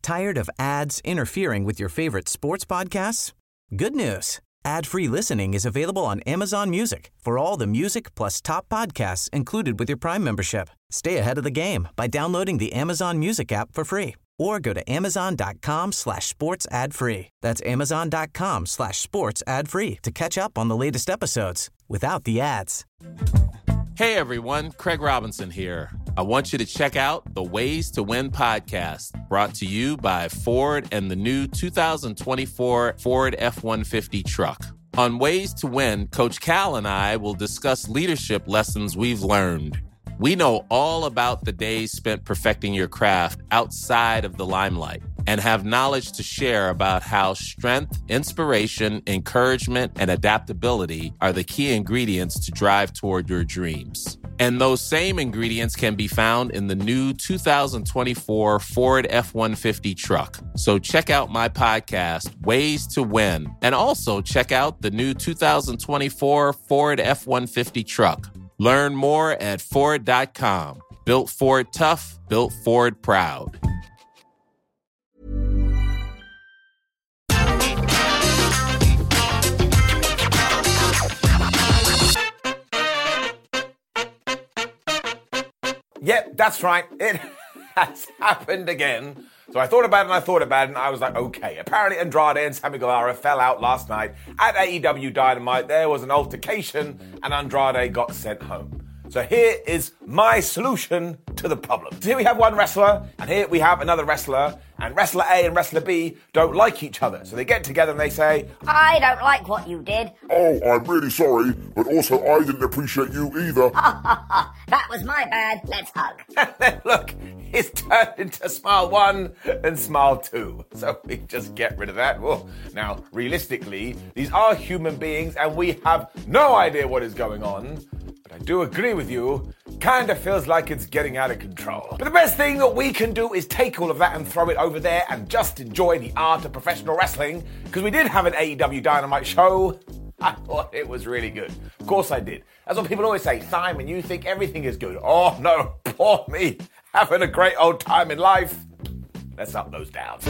Tired of ads interfering with your favorite sports podcasts? Good news. Ad-free listening is available on Amazon Music for all the music plus top podcasts included with your Prime membership. Stay ahead of the game by downloading the Amazon Music app for free or go to amazon.com/sports ad free. That's amazon.com/sports ad free to catch up on the latest episodes without the ads. Hey everyone, Craig Robinson here. I want you to check out the Ways to Win podcast, brought to you by Ford and the new 2024 Ford F-150 truck. On Ways to Win, Coach Cal and I will discuss leadership lessons we've learned. We know all about the days spent perfecting your craft outside of the limelight and have knowledge to share about how strength, inspiration, encouragement, and adaptability are the key ingredients to drive toward your dreams. And those same ingredients can be found in the new 2024 Ford F-150 truck. So check out my podcast, Ways to Win, and also check out the new 2024 Ford F-150 truck. Learn more at Ford.com. Built Ford tough, built Ford proud. Yep, that's right. It has happened again. So I thought about it and I was like, okay. Apparently Andrade and Sammy Guevara fell out last night at AEW Dynamite. There was an altercation and Andrade got sent home. So here is my solution to the problem. So here we have one wrestler, and here we have another wrestler, and wrestler A and wrestler B don't like each other. So they get together and they say, I don't like what you did. Oh, I'm really sorry, but also I didn't appreciate you either. That was my bad. Let's hug. and then look, it's turned into Smile 1 and Smile 2. So we just get rid of that. Well, now, realistically, these are human beings and we have no idea what is going on. I do agree with you, kinda feels like it's getting out of control. But the best thing that we can do is take all of that and throw it over there and just enjoy the art of professional wrestling, because we did have an AEW Dynamite show. I thought it was really good. Of course I did. That's what people always say, Simon, you think everything is good. Oh no, poor me, having a great old time in life. Let's up those downs.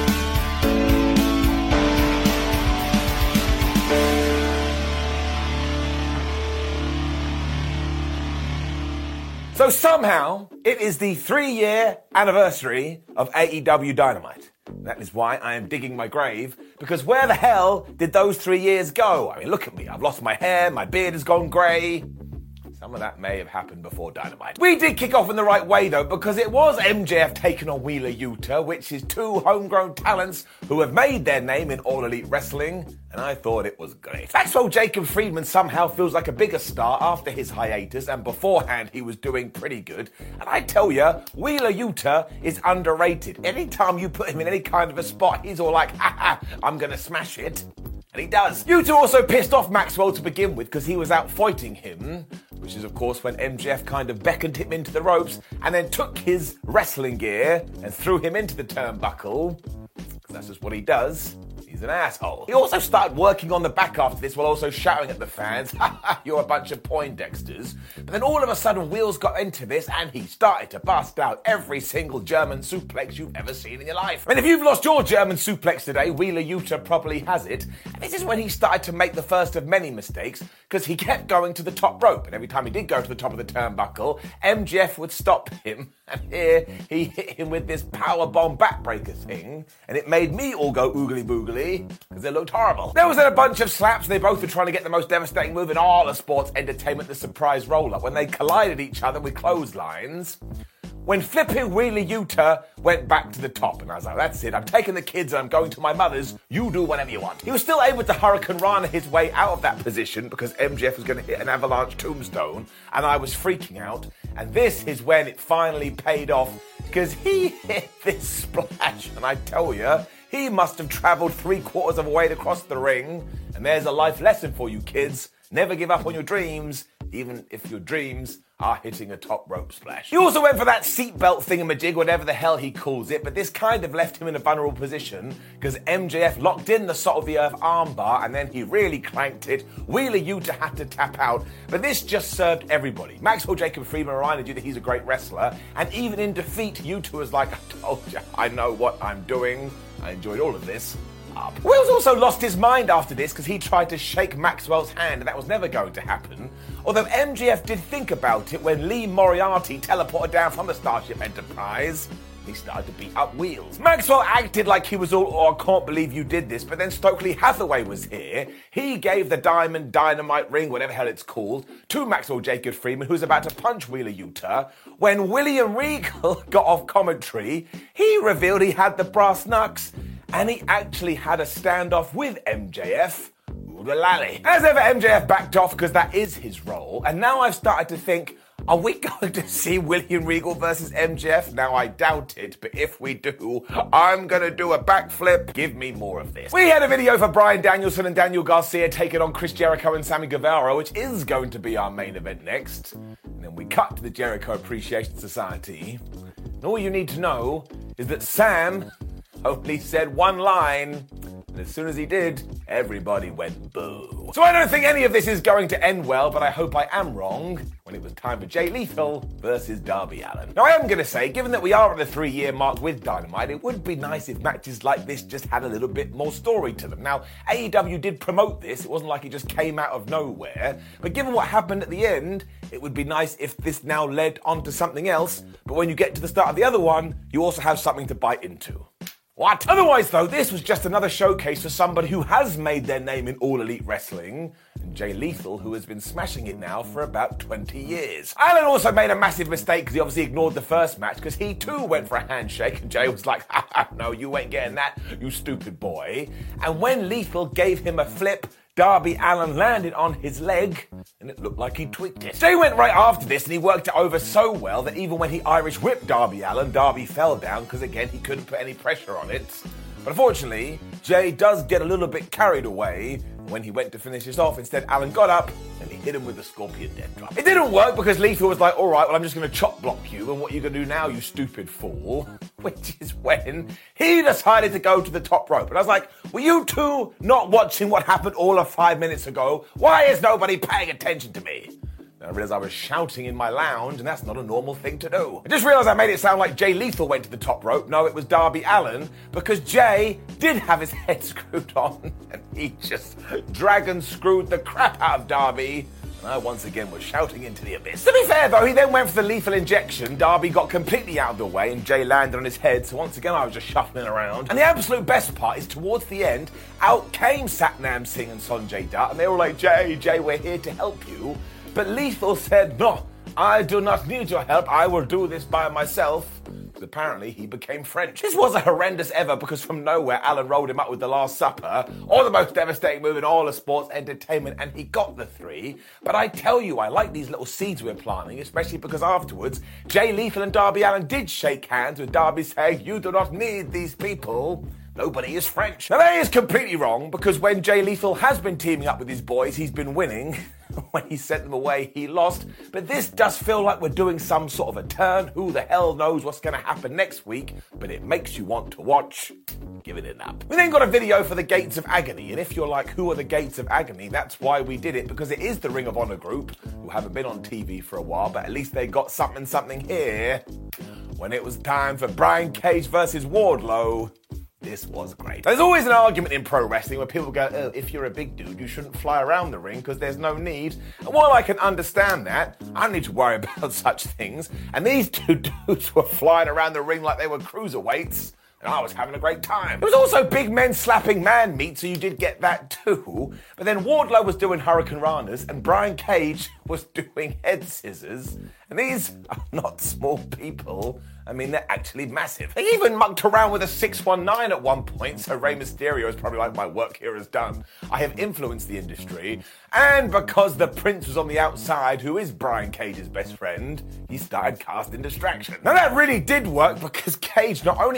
So somehow, it is the 3-year anniversary of AEW Dynamite. That is why I am digging my grave, because where the hell did those 3 years go? I mean, look at me. I've lost my hair, my beard has gone grey. Some of that may have happened before Dynamite. We did kick off in the right way, though, because it was MJF taking on Wheeler Yuta, which is two homegrown talents who have made their name in All Elite Wrestling, and I thought it was great. Maxwell Jacob Friedman somehow feels like a bigger star after his hiatus, and beforehand he was doing pretty good. And I tell ya, Wheeler Yuta is underrated. Anytime you put him in any kind of a spot, he's all like, ha ha, I'm gonna smash it. And he does. Yuta also pissed off Maxwell to begin with because he was out fighting him, which is of course when MJF kind of beckoned him into the ropes and then took his wrestling gear and threw him into the turnbuckle, because that's just what he does. He's an asshole. He also started working on the back after this while also shouting at the fans, ha ha, you're a bunch of Poindexters. But then all of a sudden Wheels got into this and he started to bust out every single German suplex you've ever seen in your life. And if you've lost your German suplex today, Wheeler Yuta probably has it. And this is when he started to make the first of many mistakes, because he kept going to the top rope. And every time he did go to the top of the turnbuckle, MJF would stop him. And here he hit him with this powerbomb backbreaker thing. And it made me all go oogly boogly, because it looked horrible. There was then a bunch of slaps. They both were trying to get the most devastating move in all of sports entertainment, the surprise roll-up, when they collided each other with clotheslines. When flipping Wheeler Yuta went back to the top, and I was like, that's it, I'm taking the kids and I'm going to my mother's, you do whatever you want. He was still able to Hurricane Rana his way out of that position because MJF was going to hit an avalanche tombstone, and I was freaking out. And this is when it finally paid off, because he hit this splash, and I tell you, he must have travelled 3/4 of a way across the ring. And there's a life lesson for you kids. Never give up on your dreams, even if your dreams are hitting a top rope splash. He also went for that seatbelt thingamajig, whatever the hell he calls it, but this kind of left him in a vulnerable position because MJF locked in the salt of the earth armbar and then he really clanked it. Wheeler Yuta had to tap out, but this just served everybody. Maxwell Jacob Friedman reminded you that he's a great wrestler, and even in defeat, Yuta was like, I told you, I know what I'm doing. I enjoyed all of this. Wills also lost his mind after this because he tried to shake Maxwell's hand and that was never going to happen. Although MJF did think about it when Lee Moriarty teleported down from the Starship Enterprise. He started to beat up Wheels. Maxwell acted like he was all, oh, I can't believe you did this, but then Stokely Hathaway was here. He gave the Diamond Dynamite ring, whatever hell it's called, to Maxwell Jacob Friedman, who's about to punch Wheeler Yuta. When William Regal got off commentary, he revealed he had the brass knucks. And he actually had a standoff with MJF. Ooh-la-lally. As ever, MJF backed off because that is his role. And now I've started to think, are we going to see William Regal versus MJF? Now, I doubt it, but if we do, I'm going to do a backflip. Give me more of this. We had a video for Bryan Danielson and Daniel Garcia taking on Chris Jericho and Sammy Guevara, which is going to be our main event next. And then we cut to the Jericho Appreciation Society. And all you need to know is that Sam only said one line, and as soon as he did, everybody went boo. So I don't think any of this is going to end well, but I hope I am wrong when it was time for Jay Lethal versus Darby Allin. Now I am going to say, given that we are at the 3-year mark with Dynamite, it would be nice if matches like this just had a little bit more story to them. Now, AEW did promote this, it wasn't like it just came out of nowhere, but given what happened at the end, it would be nice if this now led on to something else, but when you get to the start of the other one, you also have something to bite into. What? Otherwise, though, this was just another showcase for somebody who has made their name in All Elite Wrestling, and Jay Lethal, who has been smashing it now for about 20 years. Allin also made a massive mistake because he obviously ignored the first match because he too went for a handshake, and Jay was like, no, you ain't getting that, you stupid boy. And when Lethal gave him a flip, Darby Allin landed on his leg, and it looked like he tweaked it. Jay went right after this, and he worked it over so well that even when he Irish whipped Darby Allin, Darby fell down because, again, he couldn't put any pressure on it. But unfortunately, Jay does get a little bit carried away. When he went to finish this off, instead Allin got up and he hit him with the Scorpion Death Drop. It didn't work because Lethal was like, all right, well, I'm just going to chop block you, and what are you going to do now, you stupid fool? Which is when he decided to go to the top rope. And I was like, were you two not watching what happened all of 5 minutes ago? Why is nobody paying attention to me? Then I realised I was shouting in my lounge, and that's not a normal thing to do. I just realised I made it sound like Jay Lethal went to the top rope. No, it was Darby Allin, because Jay did have his head screwed on, and he just dragon screwed the crap out of Darby. And I once again was shouting into the abyss. To be fair though, he then went for the lethal injection. Darby got completely out of the way and Jay landed on his head, so once again I was just shuffling around. And the absolute best part is towards the end, out came Satnam Singh and Sanjay Dutt, and they were like, Jay, we're here to help you. But Lethal said, no, I do not need your help, I will do this by myself. Apparently, he became French. This was a horrendous ever because from nowhere, Allin rolled him up with the Last Supper, or the most devastating move in all of sports entertainment, and he got the 3. But I tell you, I like these little seeds we're planting, especially because afterwards, Jay Lethal and Darby Allin did shake hands with Darby saying, you do not need these people. Nobody is French. Now that is completely wrong because when Jay Lethal has been teaming up with his boys, he's been winning. When he sent them away, he lost. But this does feel like we're doing some sort of a turn. Who the hell knows what's going to happen next week? But it makes you want to watch. Give it an up. We then got a video for the Gates of Agony. And if you're like, who are the Gates of Agony? That's why we did it. Because it is the Ring of Honor group, who haven't been on TV for a while. But at least they got something here. When it was time for Brian Cage versus Wardlow, this was great. There's always an argument in pro wrestling where people go, oh, if you're a big dude, you shouldn't fly around the ring because there's no need. And while I can understand that, I don't need to worry about such things. And these two dudes were flying around the ring like they were cruiserweights. And I was having a great time. There was also big men slapping man meat, so you did get that too. But then Wardlow was doing Hurricane Ranas and Brian Cage was doing head scissors. And these are not small people. I mean, they're actually massive. They even mucked around with a 619 at one point, so Rey Mysterio is probably like, my work here is done. I have influenced the industry. And because the Prince was on the outside, who is Brian Cage's best friend, he started casting distraction. Now that really did work because Cage not only was able to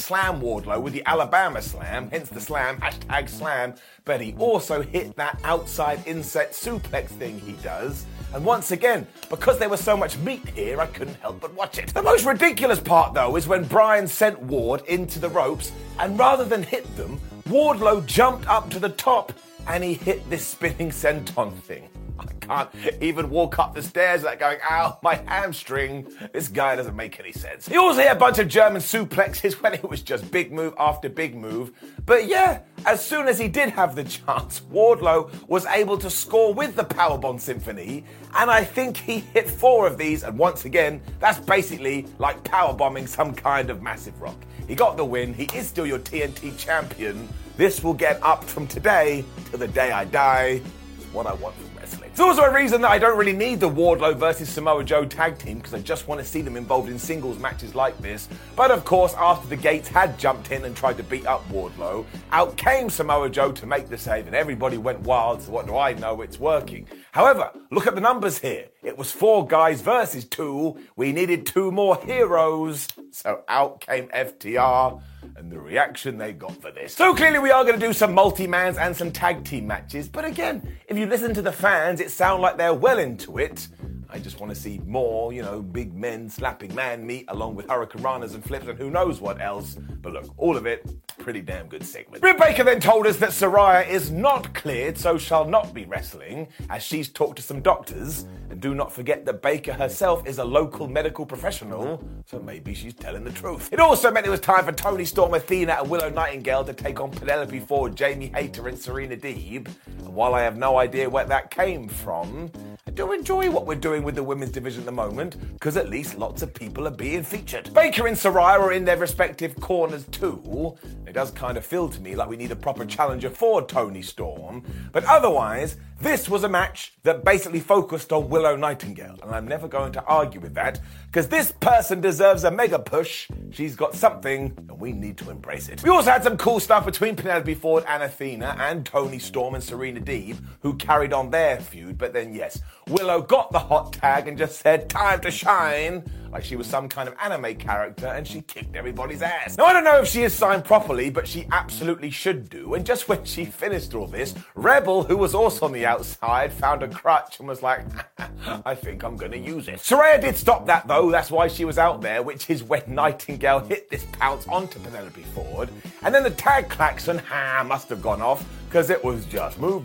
slam Wardlow with the Alabama Slam, hence the slam, #slam, but he also hit that outside inset suplex thing he does. And once again, because there was so much meat here, I couldn't help but watch it. The most ridiculous part, though, is when Bryan sent Ward into the ropes, and rather than hit them, Wardlow jumped up to the top and he hit this spinning senton thing. I can't even walk up the stairs without going, ow, my hamstring. This guy doesn't make any sense. He also hit a bunch of German suplexes when it was just big move after big move. But yeah, as soon as he did have the chance, Wardlow was able to score with the Powerbomb Symphony, and I think he hit 4 of these, and once again, that's basically like powerbombing some kind of massive rock. He got the win, he is still your TNT champion. This will get up from today till the day I die. What I want from wrestling. It's also a reason that I don't really need the Wardlow versus Samoa Joe tag team, because I just want to see them involved in singles matches like this. But of course, after the Gates had jumped in and tried to beat up Wardlow, out came Samoa Joe to make the save, and everybody went wild, so what do I know, it's working. However, look at the numbers here. It was 4 guys versus 2. We needed 2 more heroes. So out came FTR, and the reaction they got for this. So clearly we are going to do some multi-mans and some tag team matches, but again, if you listen to the fans, it sounds like they're well into it. I just want to see more, big men slapping man meat along with hurricanranas and flips and who knows what else. But look, all of it, pretty damn good segment. Britt Baker then told us that Saraya is not cleared, so shall not be wrestling, as she's talked to some doctors. And do not forget that Baker herself is a local medical professional, so maybe she's telling the truth. It also meant it was time for Toni Storm, Athena and Willow Nightingale to take on Penelope Ford, Jamie Hayter and Serena Deeb. And while I have no idea where that came from, I do enjoy what we're doing with the women's division at the moment, because at least lots of people are being featured. Baker and Saraya are in their respective corners too. It does kind of feel to me like we need a proper challenger for Toni Storm, but otherwise, this was a match that basically focused on Willow Nightingale, and I'm never going to argue with that, because this person deserves a mega push. She's got something, and we need to embrace it. We also had some cool stuff between Penelope Ford and Athena, and Toni Storm and Serena Deeb, who carried on their feud, but then yes, Willow got the hot tag and just said, time to shine, like she was some kind of anime character, and she kicked everybody's ass. Now, I don't know if she is signed properly, but she absolutely should do, and just when she finished all this, Rebel, who was also on the outside, found a crutch and was like, I think I'm gonna use it. Saraya did stop that though, that's why she was out there, which is when Nightingale hit this pounce onto Penelope Ford, and then the tag klaxon, must have gone off, because it was just move.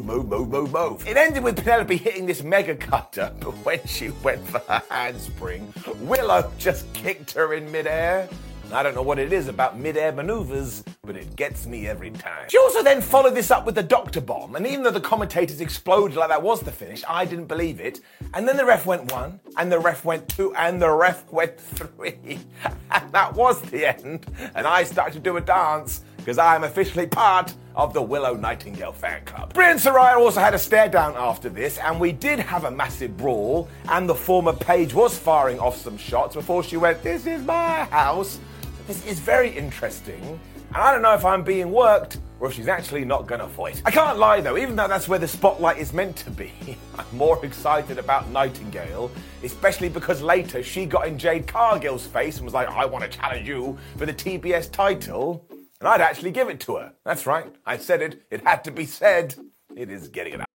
It ended with Penelope hitting this mega cutter, but when she went for her handspring, Willow just kicked her in midair. I don't know what it is about mid-air maneuvers, but it gets me every time. She also then followed this up with the Doctor Bomb, and even though the commentators exploded like that was the finish, I didn't believe it. And then the ref went 1, and the ref went 2, and the ref went 3. And that was the end. And I started to do a dance, because I am officially part of the Willow Nightingale fan club. Britt and Saraya also had a stare down after this, and we did have a massive brawl, and the former Paige was firing off some shots before she went, this is my house. This is very interesting, and I don't know if I'm being worked or if she's actually not gonna fight. I can't lie though, even though that's where the spotlight is meant to be, I'm more excited about Nightingale, especially because later she got in Jade Cargill's face and was like, I want to challenge you for the TBS title, and I'd actually give it to her. That's right, I said it, it had to be said. It is getting it out.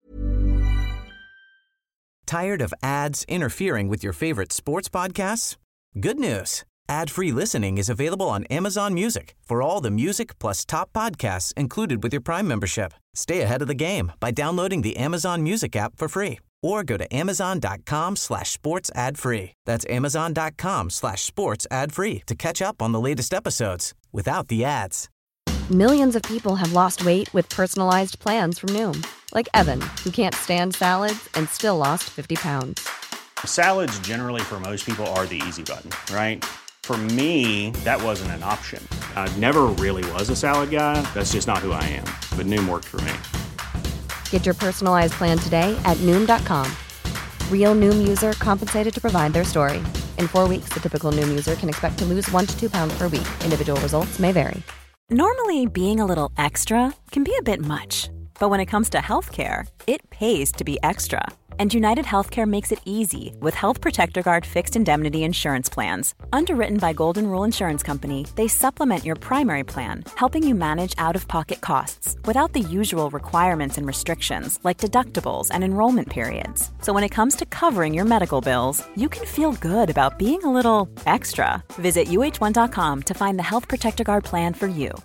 Tired of ads interfering with your favorite sports podcasts? Good news. Ad-free listening is available on Amazon Music for all the music plus top podcasts included with your Prime membership. Stay ahead of the game by downloading the Amazon Music app for free or go to amazon.com/sports ad free. That's amazon.com/sports ad free to catch up on the latest episodes without the ads. Millions of people have lost weight with personalized plans from Noom. Like Evan, who can't stand salads and still lost 50 pounds. Salads generally for most people are the easy button, right? For me, that wasn't an option. I never really was a salad guy. That's just not who I am. But Noom worked for me. Get your personalized plan today at Noom.com. Real Noom user compensated to provide their story. In 4 weeks, the typical Noom user can expect to lose 1 to 2 pounds per week. Individual results may vary. Normally, being a little extra can be a bit much. But when it comes to healthcare, it pays to be extra. And United Healthcare makes it easy with Health Protector Guard fixed indemnity insurance plans. Underwritten by Golden Rule Insurance Company, they supplement your primary plan, helping you manage out-of-pocket costs without the usual requirements and restrictions like deductibles and enrollment periods. So when it comes to covering your medical bills, you can feel good about being a little extra. Visit uh1.com to find the Health Protector Guard plan for you.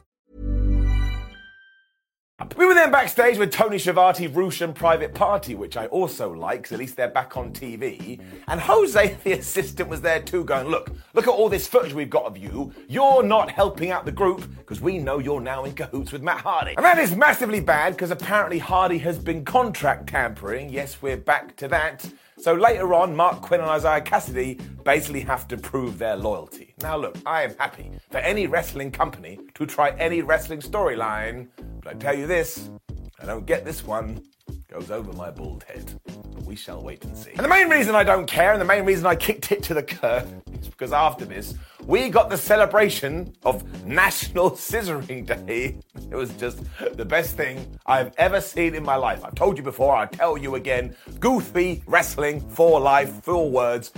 We were then backstage with Tony Schiavone, Roosh and Private Party, which I also like, 'cause at least they're back on TV. And Jose, the assistant, was there too, going, look at all this footage we've got of you. You're not helping out the group, because we know you're now in cahoots with Matt Hardy. And that is massively bad, because apparently Hardy has been contract tampering. Yes, we're back to that. So later on, Mark Quinn and Isaiah Cassidy basically have to prove their loyalty. Now look, I am happy for any wrestling company to try any wrestling storyline, but I tell you this, I don't get this one. Goes over my bald head. But we shall wait and see. And the main reason I don't care, and the main reason I kicked it to the curb, is because after this, we got the celebration of National Scissoring Day. It was just the best thing I've ever seen in my life. I've told you before, I'll tell you again. Goofy Wrestling for Life, 4 words,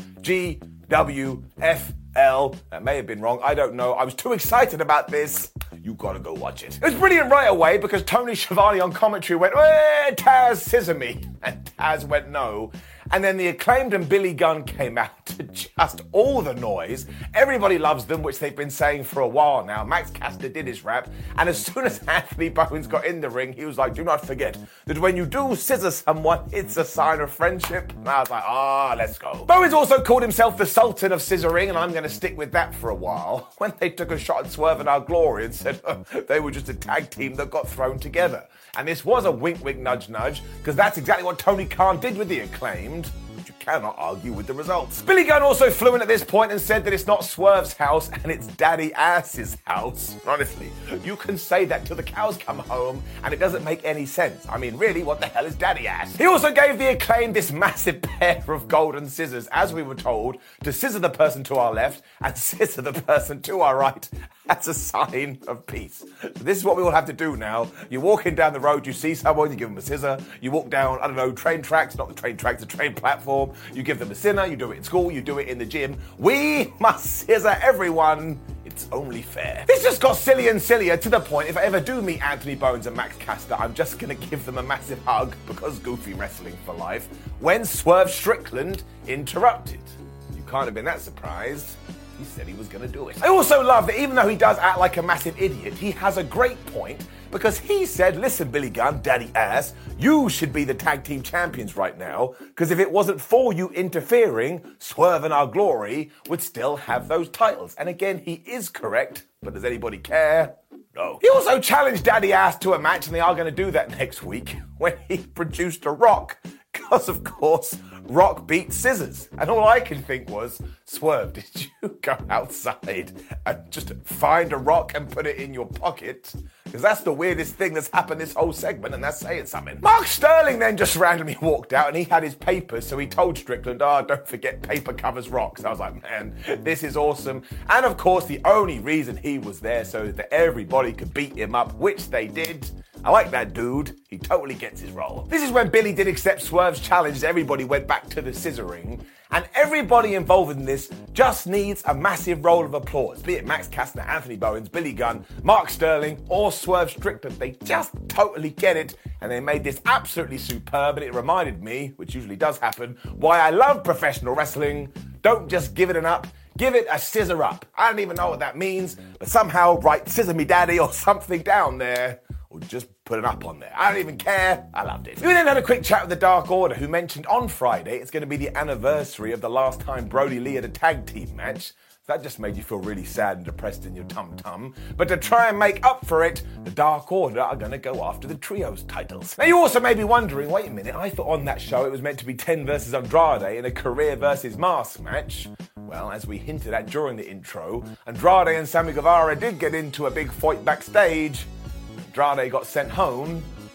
GWFL. That may have been wrong, I don't know. I was too excited about this. You gotta go watch it. It was brilliant right away because Tony Schiavone on commentary went, "Hey, Taz, scissor me." And Taz went, "No." And then the Acclaimed and Billy Gunn came out to just all the noise. Everybody loves them, which they've been saying for a while now. Max Caster did his rap, and as soon as Anthony Bowens got in the ring, he was like, "Do not forget that when you do scissor someone, it's a sign of friendship." And I was like, let's go. Bowens also called himself the Sultan of Scissoring, and I'm going to stick with that for a while. When they took a shot at Swerve and Our Glory and said they were just a tag team that got thrown together. And this was a wink, wink, nudge, nudge, because that's exactly what Tony Khan did with the Acclaimed. But you cannot argue with the results. Billy Gunn also flew in at this point and said that it's not Swerve's house and it's Daddy Ass's house. Honestly, you can say that till the cows come home and it doesn't make any sense. I mean, really, what the hell is Daddy Ass? He also gave the Acclaimed this massive pair of golden scissors, as we were told, to scissor the person to our left and scissor the person to our right. That's a sign of peace. So this is what we all have to do now. You're walking down the road, you see someone, you give them a scissor. You walk down, I don't know, train tracks, not the train tracks, the train platform. You give them a scissor, you do it in school, you do it in the gym. We must scissor everyone. It's only fair. This just got silly and sillier to the point, if I ever do meet Anthony Bowens and Max Caster, I'm just going to give them a massive hug, because Goofy Wrestling for Life, when Swerve Strickland interrupted. You can't have been that surprised. He said he was going to do it. I also love that even though he does act like a massive idiot, he has a great point, because he said, "Listen, Billy Gunn, Daddy Ass, you should be the tag team champions right now, because if it wasn't for you interfering, Swerve and Our Glory would still have those titles." And again, he is correct, but does anybody care? No. He also challenged Daddy Ass to a match, and they are going to do that next week, when he produced a Rock. Because, of course, Rock beat Scissors. And all I could think was, Swerve, did you go outside and just find a rock and put it in your pocket? Because that's the weirdest thing that's happened this whole segment, and that's saying something. Mark Sterling then just randomly walked out, and he had his papers, so he told Strickland, don't forget, paper covers rocks. I was like, man, this is awesome. And, of course, the only reason he was there so that everybody could beat him up, which they did. I like that dude. He totally gets his role. This is when Billy did accept Swerve's challenge. Everybody went back to the scissoring. And everybody involved in this just needs a massive roll of applause. Be it Max Caster, Anthony Bowens, Billy Gunn, Mark Sterling, or Swerve Strickland. They just totally get it. And they made this absolutely superb. And it reminded me, which usually does happen, why I love professional wrestling. Don't just give it an up. Give it a scissor up. I don't even know what that means. But somehow write "Scissor Me Daddy" or something down there. Or just put it up on there. I don't even care. I loved it. We then had a quick chat with the Dark Order, who mentioned on Friday it's going to be the anniversary of the last time Brody Lee had a tag team match. That just made you feel really sad and depressed in your tum-tum. But to try and make up for it, the Dark Order are going to go after the Trios titles. Now, you also may be wondering, wait a minute, I thought on that show it was meant to be 10 versus Andrade in a career versus mask match. Well, as we hinted at during the intro, Andrade and Sammy Guevara did get into a big fight backstage. Andrade got sent home,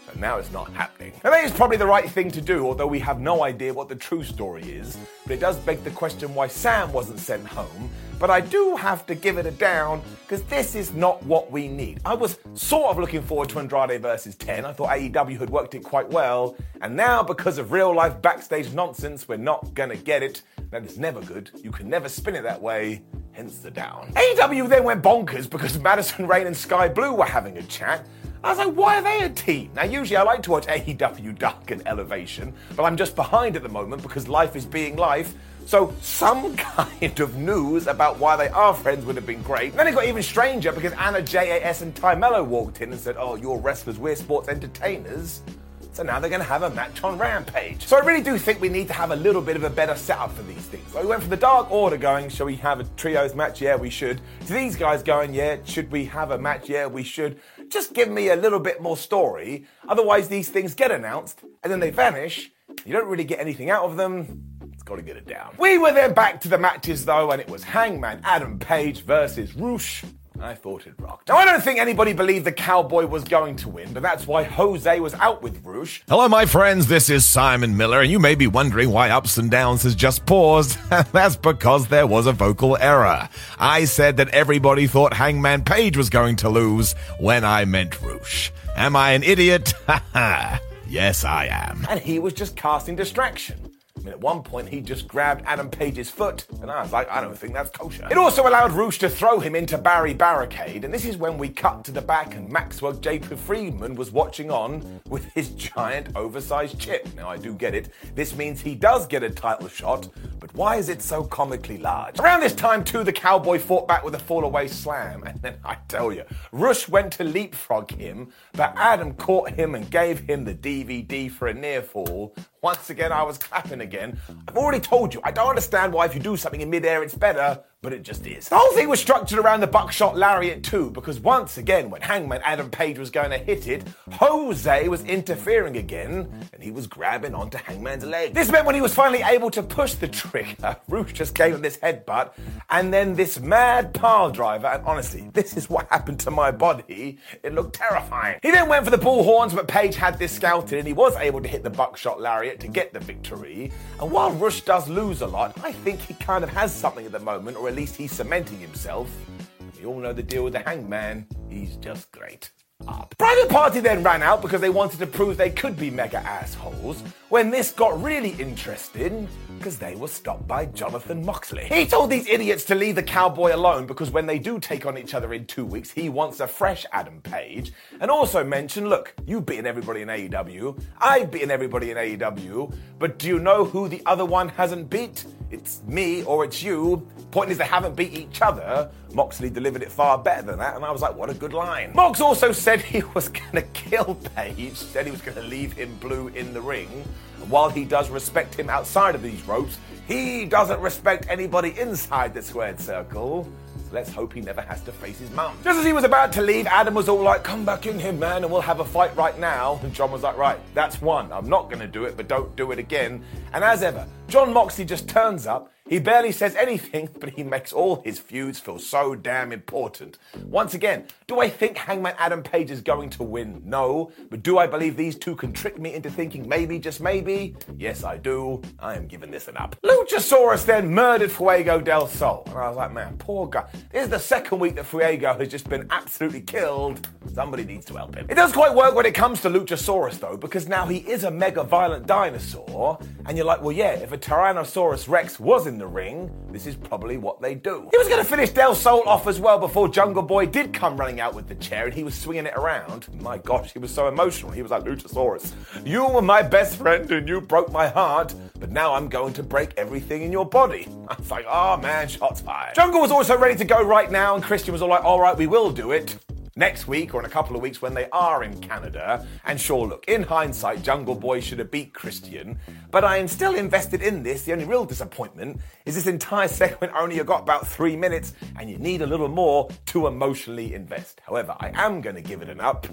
And now it's not happening. And that is probably the right thing to do, although we have no idea what the true story is. But it does beg the question why Sam wasn't sent home. But I do have to give it a down, because this is not what we need. I was sort of looking forward to Andrade versus 10. I thought AEW had worked it quite well. And now, because of real-life backstage nonsense, we're not going to get it. That is never good. You can never spin it that way. Hence the down. AEW then went bonkers because Madison Rayne and Sky Blue were having a chat. I was like, why are they a team? Now, usually I like to watch AEW Dark and Elevation, but I'm just behind at the moment because life is being life. So some kind of news about why they are friends would have been great. And then it got even stranger because Anna JAS and Ty Mello walked in and said, oh, you're wrestlers, we're sports entertainers. So now they're going to have a match on Rampage. So I really do think we need to have a little bit of a better setup for these things. So we went from the Dark Order going, shall we have a trios match? Yeah, we should. To these guys going, yeah, should we have a match? Yeah, we should. Just give me a little bit more story. Otherwise, these things get announced and then they vanish. You don't really get anything out of them. It's got to get it down. We were then back to the matches though, and it was Hangman Adam Page versus Rush. I thought it rocked. Now, I don't think anybody believed the Cowboy was going to win, but that's why Jose was out with Rush. Hello, my friends. This is Simon Miller, and you may be wondering why Ups and Downs has just paused. That's because there was a vocal error. I said that everybody thought Hangman Page was going to lose when I meant Rush. Am I an idiot? Ha ha. Yes, I am. And he was just casting distraction. I mean, at one point, he just grabbed Adam Page's foot, and I was like, I don't think that's kosher. It also allowed Rush to throw him into Barry Barricade, and this is when we cut to the back, and Maxwell J.P. Friedman was watching on with his giant, oversized chip. Now, I do get it. This means he does get a title shot, but why is it so comically large? Around this time, too, the Cowboy fought back with a fall-away slam, and then I tell you, Rush went to leapfrog him, but Adam caught him and gave him the DVD for a near fall. Once again, I was clapping again. I've already told you, I don't understand why if you do something in midair it's better, but it just is. The whole thing was structured around the buckshot lariat too, because once again, when Hangman Adam Page was going to hit it, Jose was interfering again, and he was grabbing onto Hangman's leg. This meant when he was finally able to push the trigger, Rush just gave him this headbutt, and then this mad pile driver, and honestly, this is what happened to my body. It looked terrifying. He then went for the bullhorns, but Page had this scouted, and he was able to hit the buckshot lariat to get the victory. And while Rush does lose a lot, I think he kind of has something at the moment, or at least he's cementing himself. We all know the deal with the Hangman. He's just great. Private Party then ran out because they wanted to prove they could be mega assholes, when this got really interesting because they were stopped by Jonathan Moxley. He told these idiots to leave the Cowboy alone because when they do take on each other in 2 weeks, he wants a fresh Adam Page, and also mentioned, look, you've beaten everybody in AEW, I've beaten everybody in AEW, but do you know who the other one hasn't beat? It's me or it's you. Point is they haven't beat each other. Moxley delivered it far better than that, and I was like, what a good line. Mox also said he was going to kill Page, said he was going to leave him blue in the ring. And while he does respect him outside of these ropes, he doesn't respect anybody inside the squared circle. So let's hope he never has to face his mum. Just as he was about to leave, Adam was all like, come back in here, man, and we'll have a fight right now. And John was like, right, that's one. I'm not going to do it, but don't do it again. And as ever, John Moxley just turns up. He barely says anything, but he makes all his feuds feel so damn important. Once again, do I think Hangman Adam Page is going to win? No. But do I believe these two can trick me into thinking maybe, just maybe? Yes, I do. I am giving this an up. Luchasaurus then murdered Fuego del Sol. And I was like, man, poor guy. This is the second week that Fuego has just been absolutely killed. Somebody needs to help him. It does quite work when it comes to Luchasaurus, though, because now he is a mega violent dinosaur. And you're like, well, yeah, if a Tyrannosaurus Rex was in the ring, this is probably what they do. He was going to finish Del Sol off as well before Jungle Boy did come running out with the chair and he was swinging it around. My gosh, he was so emotional. He was like, Luchasaurus, you were my best friend and you broke my heart, but now I'm going to break everything in your body. I was like, oh man, shots fired. Jungle was also ready to go right now and Christian was all like, all right, we will do it. Next week or in a couple of weeks when they are in Canada. And sure, look, in hindsight, Jungle Boy should have beat Christian, but I am still invested in this. The only real disappointment is this entire segment only got about 3 minutes and you need a little more to emotionally invest. However, I am going to give it an up.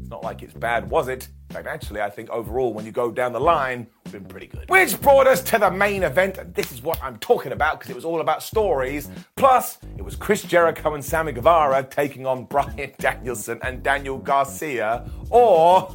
It's not like it's bad, was it? In fact, actually, I think overall, when you go down the line, it's been pretty good. Which brought us to the main event, and this is what I'm talking about because it was all about stories. Plus, it was Chris Jericho and Sammy Guevara taking on Bryan Danielson and Daniel Garcia, or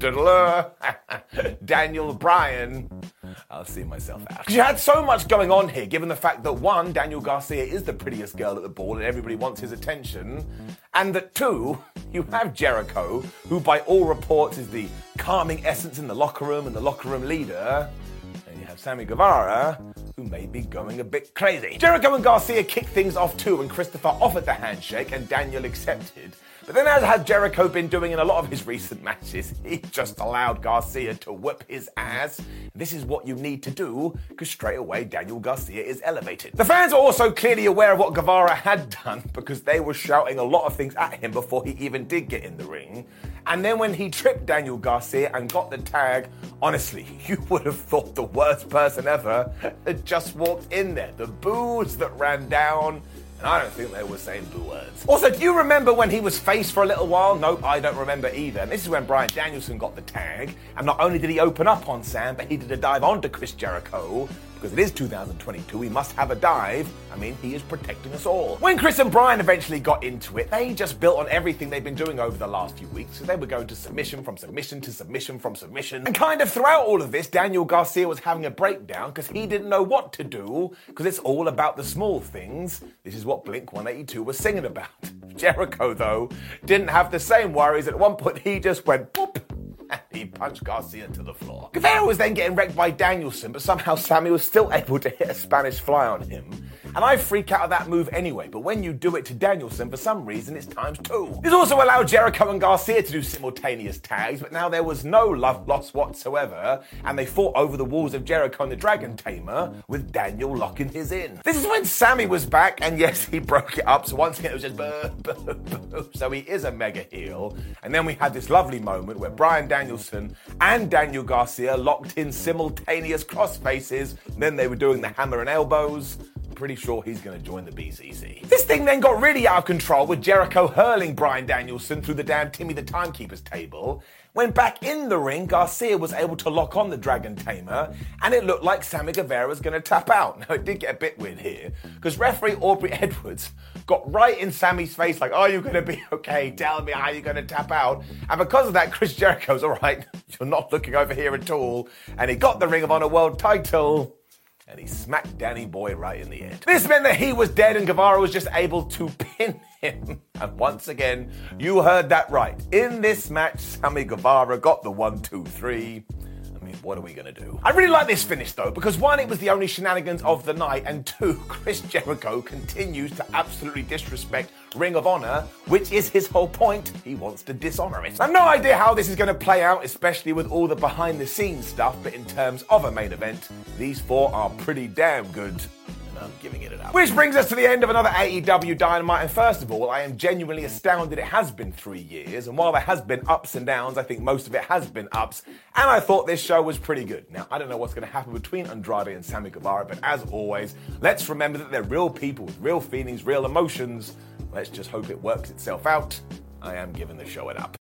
Daniel Bryan. I'll see myself out. You had so much going on here, given the fact that one, Daniel Garcia is the prettiest girl at the ball and everybody wants his attention, and that two, you have Jericho, who by all reports is the calming essence in the locker room and the locker room leader, and you have Sammy Guevara, who may be going a bit crazy. Jericho and Garcia kicked things off too, and Christopher offered the handshake, and Daniel accepted. But then, as has Jericho been doing in a lot of his recent matches, he just allowed Garcia to whip his ass. This is what you need to do, because straight away Daniel Garcia is elevated. The fans are also clearly aware of what Guevara had done, because they were shouting a lot of things at him before he even did get in the ring. And then when he tripped Daniel Garcia and got the tag, honestly, you would have thought the worst person ever had just walked in there. The boos that ran down, and I don't think they were saying boo words. Also, do you remember when he was face for a little while? Nope, I don't remember either. And this is when Bryan Danielson got the tag, and not only did he open up on Sam, but he did a dive onto Chris Jericho. Because it is 2022, he must have a dive. I mean, he is protecting us all. When Chris and Bryan eventually got into it, they just built on everything they've been doing over the last few weeks. So they were going to submission from submission to submission from submission. And kind of throughout all of this, Daniel Garcia was having a breakdown because he didn't know what to do, because it's all about the small things. This is what Blink-182 was singing about. Jericho, though, didn't have the same worries. At one point, he just went boop, and he punched Garcia to the floor. Guevara was then getting wrecked by Danielson, but somehow Sammy was still able to hit a Spanish fly on him. And I freak out at that move anyway, but when you do it to Danielson, for some reason, it's times two. This also allowed Jericho and Garcia to do simultaneous tags, but now there was no love lost whatsoever, and they fought over the walls of Jericho and the Dragon Tamer, with Daniel locking his in. This is when Sammy was back, and yes, he broke it up, so once again it was just boo, boo, boo. So he is a mega heel. And then we had this lovely moment where Bryan Danielson and Daniel Garcia locked in simultaneous cross faces, and then they were doing the hammer and elbows. Pretty sure he's going to join the BCC. This thing then got really out of control with Jericho hurling Bryan Danielson through the damn Timmy the Timekeeper's table. When back in the ring, Garcia was able to lock on the Dragon Tamer, and it looked like Sammy Guevara was going to tap out. Now, it did get a bit weird here, because referee Aubrey Edwards got right in Sammy's face like, are you going to be okay? Tell me how you're going to tap out. And because of that, Chris Jericho's, all right, you're not looking over here at all. And he got the Ring of Honor World title, and he smacked Danny Boy right in the head. This meant that he was dead and Guevara was just able to pin him. And once again, you heard that right. In this match, Sammy Guevara got the 1, 2, 3. I mean, what are we going to do? I really like this finish, though, because one, it was the only shenanigans of the night, and two, Chris Jericho continues to absolutely disrespect Ring of Honor, which is his whole point. He wants to dishonor it. I have no idea how this is going to play out, especially with all the behind-the-scenes stuff, but in terms of a main event, these four are pretty damn good. I'm giving it up. Which brings us to the end of another AEW Dynamite, and first of all, I am genuinely astounded it has been 3 years, and while there has been ups and downs, I think most of it has been ups, and I thought this show was pretty good. Now, I don't know what's going to happen between Andrade and Sammy Guevara, but as always, let's remember that they're real people with real feelings, real emotions. Let's just hope it works itself out. I am giving the show it up.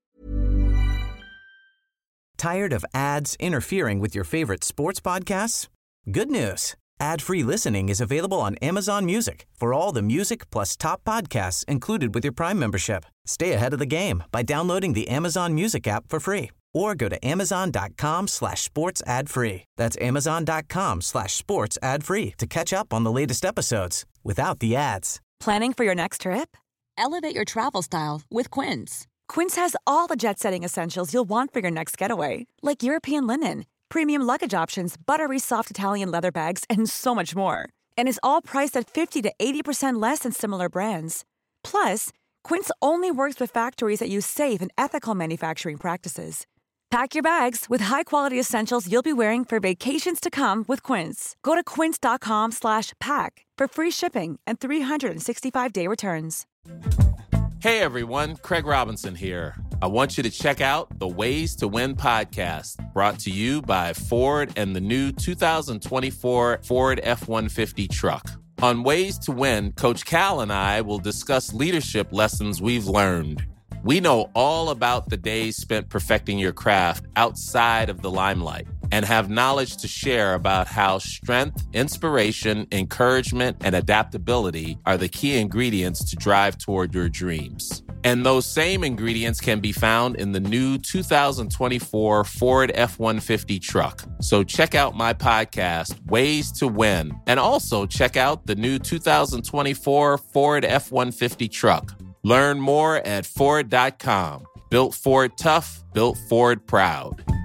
Tired of ads interfering with your favorite sports podcasts? Good news. Ad-free listening is available on Amazon Music for all the music plus top podcasts included with your Prime membership. Stay ahead of the game by downloading the Amazon Music app for free or go to amazon.com/sports ad free. That's amazon.com/sports ad free to catch up on the latest episodes without the ads. Planning for your next trip? Elevate your travel style with Quince. Quince has all the jet-setting essentials you'll want for your next getaway, like European linen, premium luggage options, buttery soft Italian leather bags, and so much more. And is all priced at 50 to 80% less than similar brands. Plus, Quince only works with factories that use safe and ethical manufacturing practices. Pack your bags with high-quality essentials you'll be wearing for vacations to come with Quince. Go to quince.com/pack for free shipping and 365-day returns. Hey everyone, Craig Robinson here. I want you to check out the Ways to Win podcast, brought to you by Ford and the new 2024 Ford F-150 truck. On Ways to Win, Coach Cal and I will discuss leadership lessons we've learned. We know all about the days spent perfecting your craft outside of the limelight and have knowledge to share about how strength, inspiration, encouragement, and adaptability are the key ingredients to drive toward your dreams. And those same ingredients can be found in the new 2024 Ford F-150 truck. So check out my podcast, Ways to Win, and also check out the new 2024 Ford F-150 truck. Learn more at Ford.com. Built Ford tough, built Ford proud.